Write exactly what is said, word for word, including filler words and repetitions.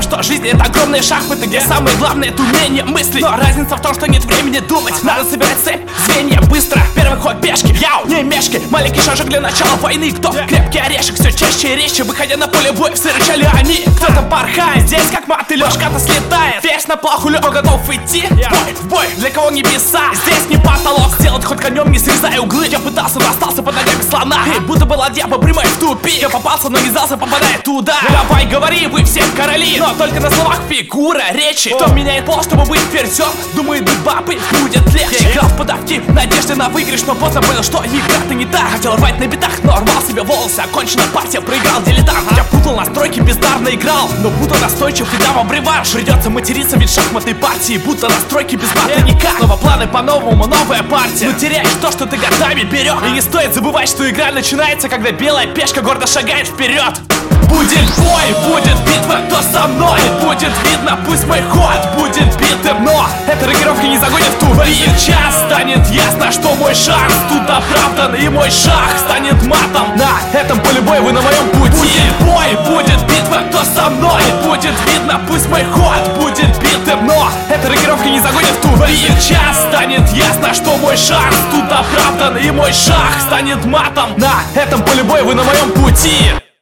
что жизнь — это огромные шахматы, где самое главное — это умение мыслить. Но разница в том, что нет времени думать. Надо собирать цепь, звенья, быстро. Первый ход пешки, яу, не мешки. Маленький шажок для начала войны. Кто? Крепкий орешек, все чаще и резче. Выходя на поле боя, все рычали они. Кто-то порхает, здесь как мотылёк, шката слетает. Весь на плаху лёг, готов идти в бой, в бой, для кого небеса, здесь не потолок. Сделать хоть конем, не срезая углы. Я пытался, но остался под ногами слона. И будто была ладья, попрямая в тупик. Я попался, но не сдался, попадая туда. Давай говори, вы все короли, но только на словах фигура речи. Кто меняет пол, чтобы быть ферзем, думает, быть бабой будет легче. Я играл в подавки, надежды на выигрыш, но поздно понял, что игра-то не так. Хотел рвать на битах, но рвал себе волосы. Окончена партия, проиграл дилетант. Я путал настройки, бездарно играл, но будто настойчив и дам обрываш. Придется материться, ведь шахматной партии будто настройки без мата никак. Снова планы по-новому, новая партия. Но теряешь то, что ты годами берег. И не стоит забывать, что игра начинается, когда белая пешка гордо шагает вперед. Будет бой, будет битва, кто со мной? Будет видно, пусть мой ход будет битым, но эта рокировка не загонит в тупик. Сейчас станет ясно, что мой шанс тут оправдан, и мой шах станет матом. На этом поле боя вы на моем пути. Будет бой, будет битва, кто со мной? Будет видно, пусть мой ход будет битым, но эта рокировка не загонит в тупик. Сейчас станет ясно, что мой шанс тут оправдан, и мой шах станет матом. На этом поле боя вы на моем пути.